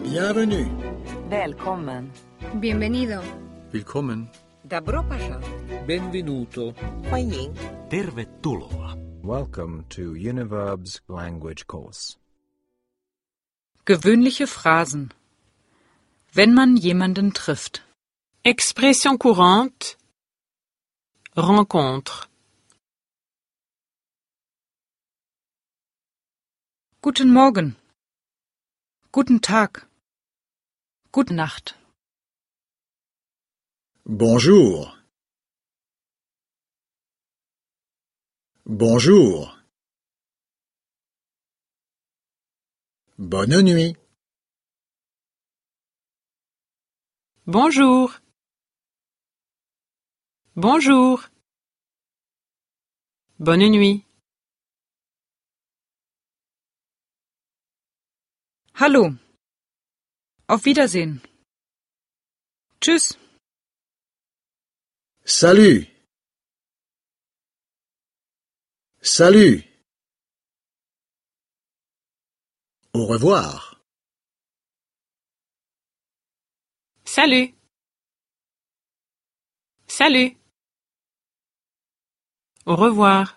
Bienvenue. Välkommen. Bienvenido. Willkommen. Добро пожаловать. Benvenuto. 欢迎. Tervetuloa. Welcome to Univerb's language course. Gewöhnliche Phrasen. Wenn man jemanden trifft. Expression courante. Rencontre. Guten Morgen. Guten Tag. Gute Nacht. Bonjour. Bonjour. Bonne nuit. Bonjour. Bonjour. Bonne nuit. Hallo. Auf Wiedersehen. Tschüss. Salut. Salut. Au revoir. Salut. Salut. Au revoir.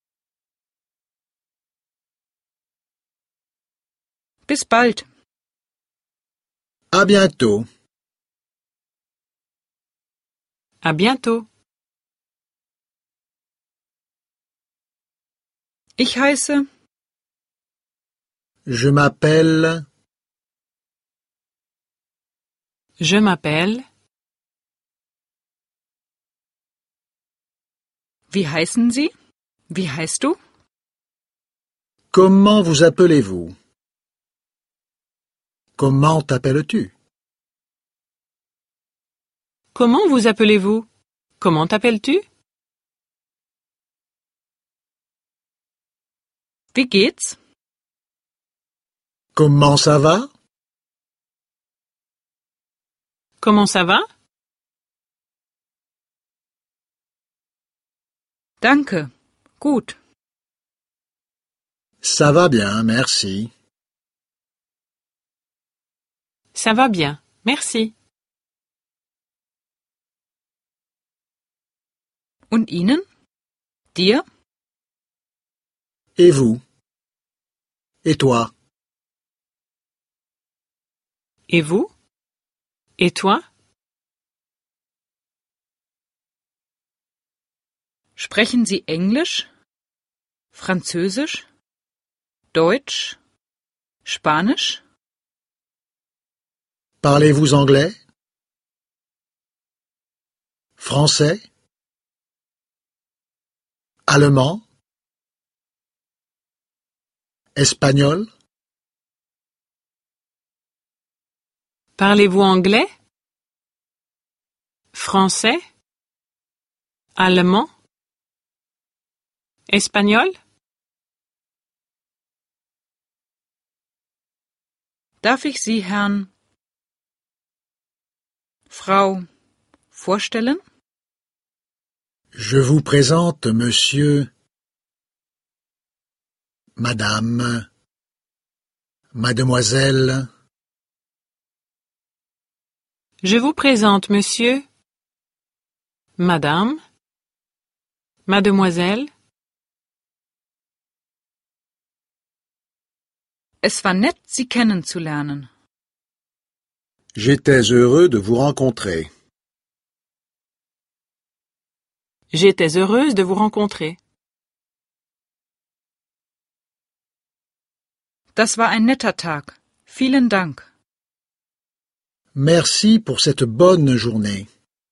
Bis bald. À bientôt. À bientôt. Ich heiße. Je m'appelle. Je m'appelle. Wie heißen Sie? Wie heißt du? Comment vous appelez-vous? Comment t'appelles-tu? Comment vous appelez-vous? Comment t'appelles-tu? Wie geht's? Comment ça va? Comment ça va? Danke. Gut. Ça va bien, merci. Ça va bien, merci. Und Ihnen? Dir? Et vous? Et toi? Et vous? Et toi? Sprechen Sie Englisch? Französisch? Deutsch? Spanisch? Parlez-vous anglais? Français? Allemand? Espagnol? Parlez-vous anglais? Français? Allemand? Espagnol? Darf ich Sie, Herrn, Frau, vorstellen? Je vous présente monsieur, madame, mademoiselle. Je vous présente monsieur, madame, mademoiselle. Es war nett, Sie kennenzulernen. J'étais heureux de vous rencontrer. J'étais heureuse de vous rencontrer. Das war ein netter Tag. Vielen Dank. Merci pour cette bonne journée.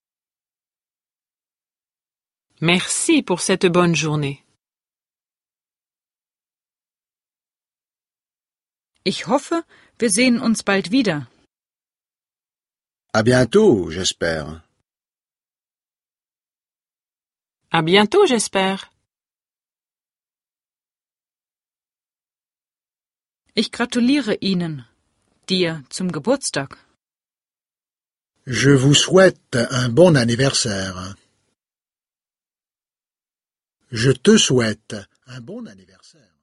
Merci pour cette bonne journée. Ich hoffe, wir sehen uns bald wieder. À bientôt, j'espère. À bientôt, j'espère. Ich gratuliere Ihnen, dir, zum Geburtstag. Je vous souhaite un bon anniversaire. Je te souhaite un bon anniversaire.